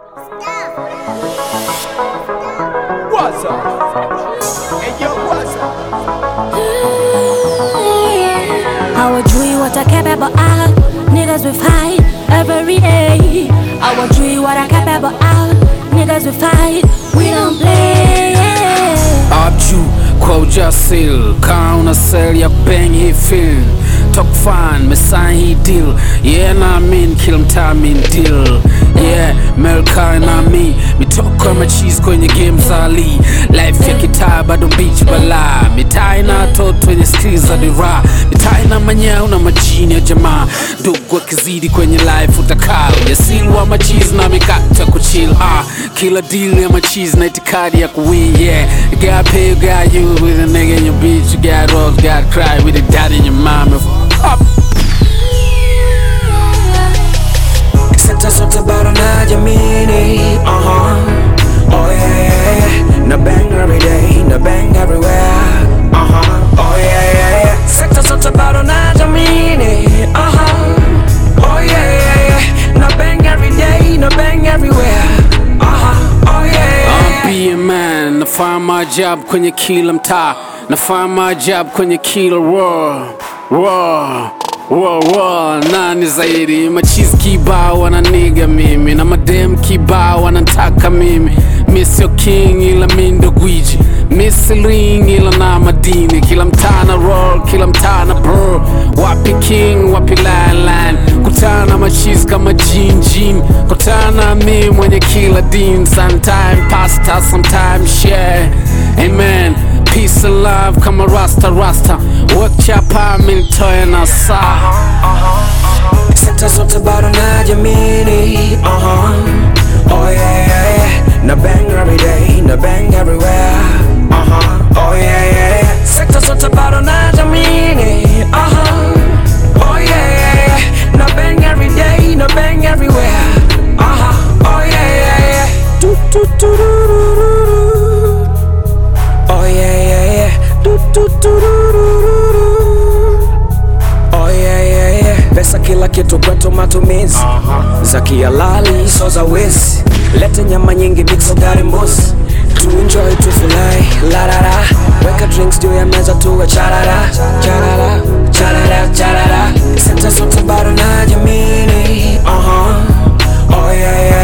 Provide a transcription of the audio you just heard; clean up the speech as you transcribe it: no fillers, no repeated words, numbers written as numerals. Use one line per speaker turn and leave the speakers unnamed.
What's up? Hey yo, what's up?
I would do what I care about. Niggas we fight every day. I would do what I care about. Niggas we fight, we don't play.
Abju kwa ujasiri kauna sell ya bang hii film talk fine me sign hii deal yeah na mean kill mtaa mean deal yeah Melka na me toka machizi kwenye game zali life ya kitaa bado beach bala mitaa ina toto wenye skills za dira mitaa ina manyao na majini ya jamaa ndugu wakizidi kwenye life utakao yasili wa machizi na mikata kuchill kila deal ya machizi na itikadi ya kuwin yeah you got pay, you got you with a nigga in your bitch, you got rocks, got cry with a dad in your mama. Up.
Senta sote bado na jamini, oh yeah, na bang every day, na bang everywhere, oh yeah, Senta sote bado na jamini, oh yeah, na bang every day, na bang everywhere, oh yeah.
Be a man, nafanya maajabu kwenye kila mtaa, nafanya maajabu kwenye kila war. Nani zaidi? Machizi kibao wananiga mimi, na madem kibao wanataka mimi. Mi sio king ila mi ndo gwiji, mi si ring ila na madini. Kila mtaa na roll, kila mtaa na bro. Wapi king, wapi lion. Kutana machizi kama Jin. Kutana mi mwenye kila din. Sometime pasta, sometime share. Amen. Peace and love kama rasta. Wakichapa minitoe na saa.
Senta zote bado na jamini, oh yeah, na bang every day, na bang everywhere, oh yeah, Sekta zote bado na jamini, oh yeah, na bang every day, na bang everywhere, oh yeah, oh yeah, oh yeah, pesa kila kitu kwetu matumizi za kihalali so za wezi. Lete nyama nyingi mixo gari mbuzi, tu enjoy tu fly la la la. Weka drinks juu ya meza tuwe charara. Senta zote bado na jamini, oh yeah,